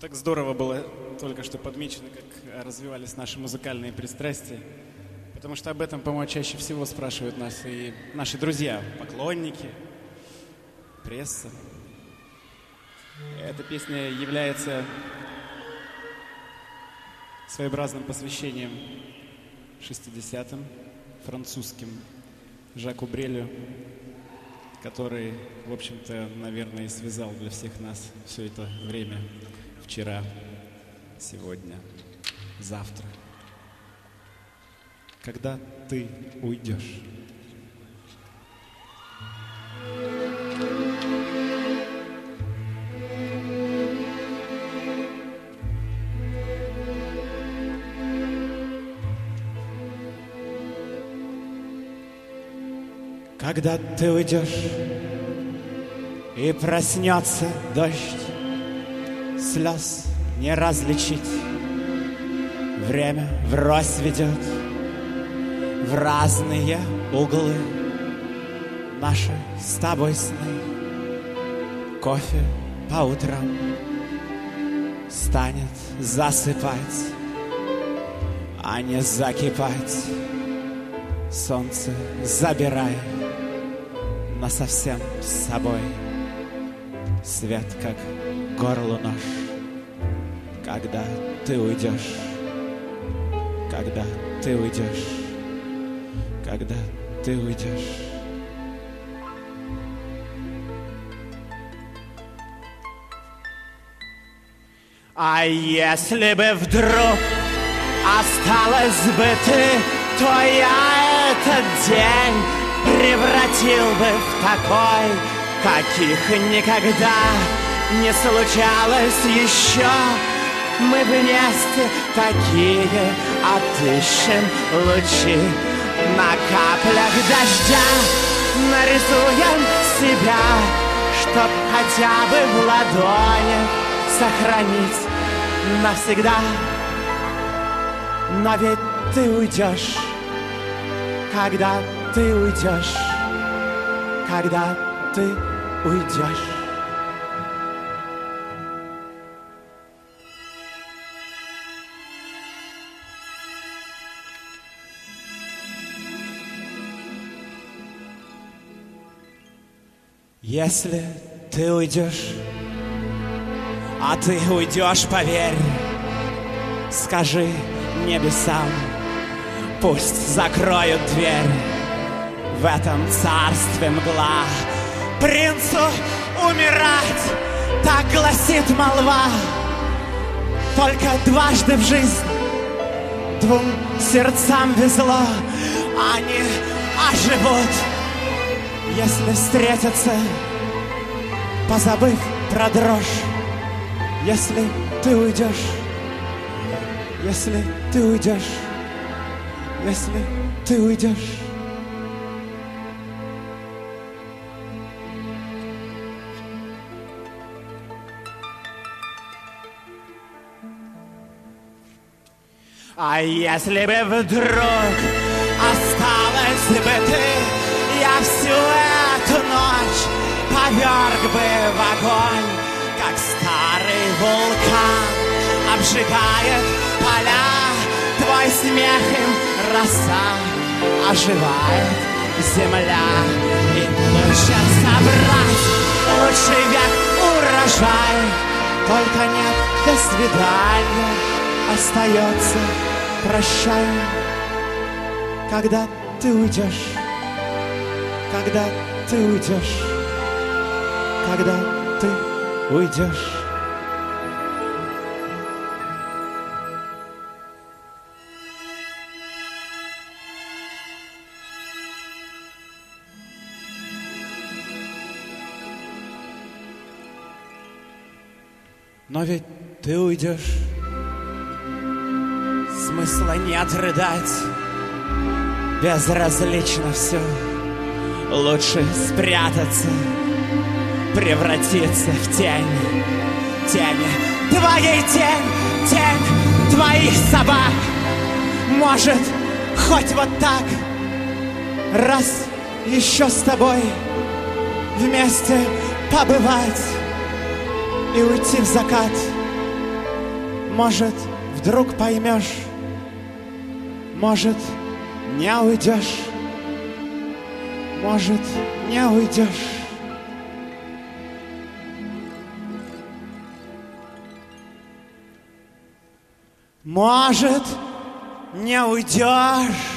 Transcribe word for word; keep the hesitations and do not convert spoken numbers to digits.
Так здорово было только что подмечено, как развивались наши музыкальные пристрастия. Потому что об этом, по-моему, чаще всего спрашивают нас и наши друзья, поклонники, пресса. Эта песня является своеобразным посвящением шестидесятым французским Жаку Брелю, который, в общем-то, наверное, и связал для всех нас все это время. Вчера, сегодня, завтра. Когда ты уйдешь. Когда ты уйдешь и проснется дождь, слез не различить, время врозь ведет в разные углы наши с тобой сны. Кофе по утрам станет засыпать, а не закипать. Солнце забирай насовсем с собой. Свет, как горлу нож. Когда ты уйдешь, когда ты уйдешь, когда ты уйдешь. А если бы вдруг осталась бы ты, то я этот день превратил бы в такой, каких никогда не случалось еще. Мы вместе такие отыщем лучи. На каплях дождя нарисуем себя, чтоб хотя бы в ладони сохранить навсегда. Но ведь ты уйдешь, когда ты уйдешь, когда ты уйдешь. Если ты уйдешь, а ты уйдешь, поверь, скажи небесам, пусть закроют дверь. В этом царстве мгла принцу умирать, так гласит молва. Только дважды в жизнь двум сердцам везло, они оживут, если встретятся, позабыв про дрожь. Если ты уйдешь, если ты уйдешь, если ты уйдешь. А если бы вдруг осталась бы ты, я всю эту ночь поверг бы в огонь, как старый вулкан обжигает поля. Твой смех им роса, оживает земля. И лучше собрать лучший век урожай. Только нет, до свидания, остается прощай. Когда ты уйдешь, когда ты уйдешь, когда ты уйдешь. Но ведь ты уйдешь, смысла нет рыдать, безразлично все. Лучше спрятаться, превратиться в тень. Тень, твоей тень, тень твоих собак. Может, хоть вот так, раз еще с тобой вместе побывать и уйти в закат, Может, вдруг поймешь, может, не уйдешь, может, не уйдешь. Может, не уйдешь.